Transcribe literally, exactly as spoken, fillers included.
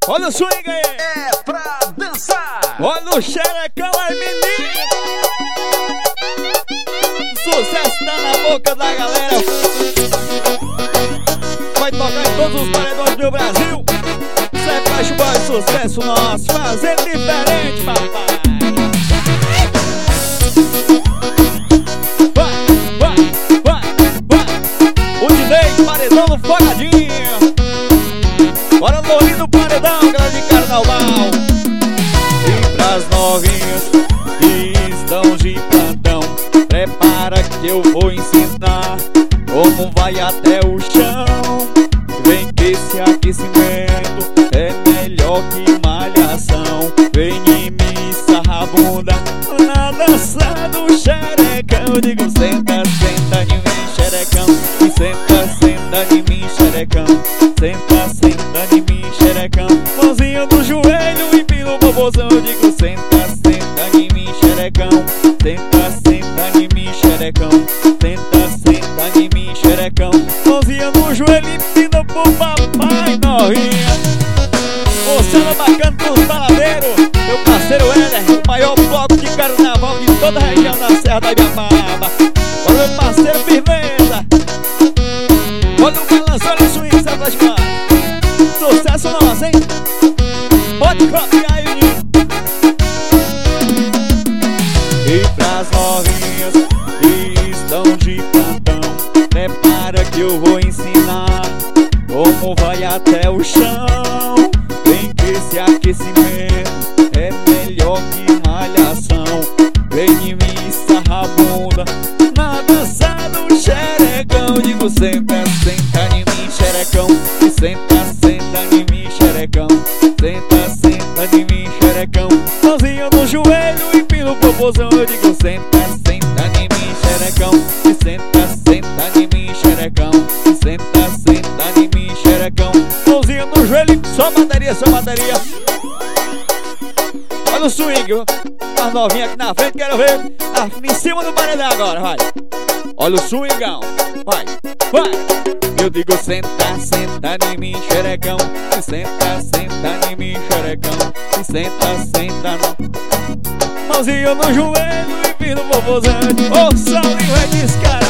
Olha o swing aí. É pra dançar. Olha o xerecão aí, menino. Sucesso tá na boca da galera. Vai tocar em todos os paredões do Brasil. Isso é Flash Boy, sucesso nosso. Fazendo diferente, papai. Vai, vai, vai, vai. O Dinei, paredão no fogadinho. Bora Lourinho do paredão, galera de carnaval. E pras novinhas que estão de plantão, prepara que eu vou ensinar como vai até o chão. Vem que esse aquecimento é melhor que malhação. Vem em mim, sarra a bunda na dança do xerecão. Eu digo senta, senta em mim, xerecão. E senta, senta em mim, xerecão. Senta, senta em mim, xerecão. Mãozinha no joelho e pino o bobozão. Eu digo senta, senta em mim, xerecão. Senta, senta em mim, xerecão. Senta, senta em mim, xerecão. Mãozinha no joelho e pino pro papai, novinha. Você é bacana dos baladeiros. Meu parceiro Éder, o maior bloco de carnaval de toda a região da Serra da Ibiapaba. Olha meu parceiro Firmeza. Olha o balanço, olha o swing, sabe das coisas. Sucesso nosso, hein? Pode copiar aí, menino. E pras novinhas que estão de plantão, prepara que eu vou ensinar como vai até o chão. Vem que esse aquecimento é melhor que malhação. Vem em mim, sarra a bunda na dança do xerecão. Digo senta, senta em mim, xerecão. E senta, senta em mim, xerecão. Senta, senta em mim, xerecão. Mãozinha no joelho e pino pro popozão. Eu digo senta, senta em mim, xerecão. E senta, senta em mim, xerecão. E senta, senta em mim, xerecão. Mãozinha no joelho, só bateria, só bateria. Olha o swing, as novinhas aqui na frente, quero ver. Ah, em cima do paredão agora, vai. Olha o swingão, vai, vai. Eu digo senta, senta em mim, xerecão. E senta, senta em mim, xerecão. E senta, senta no... Mãozinha no joelho e vira o vovôzão. Ô, Saulinho é descarado.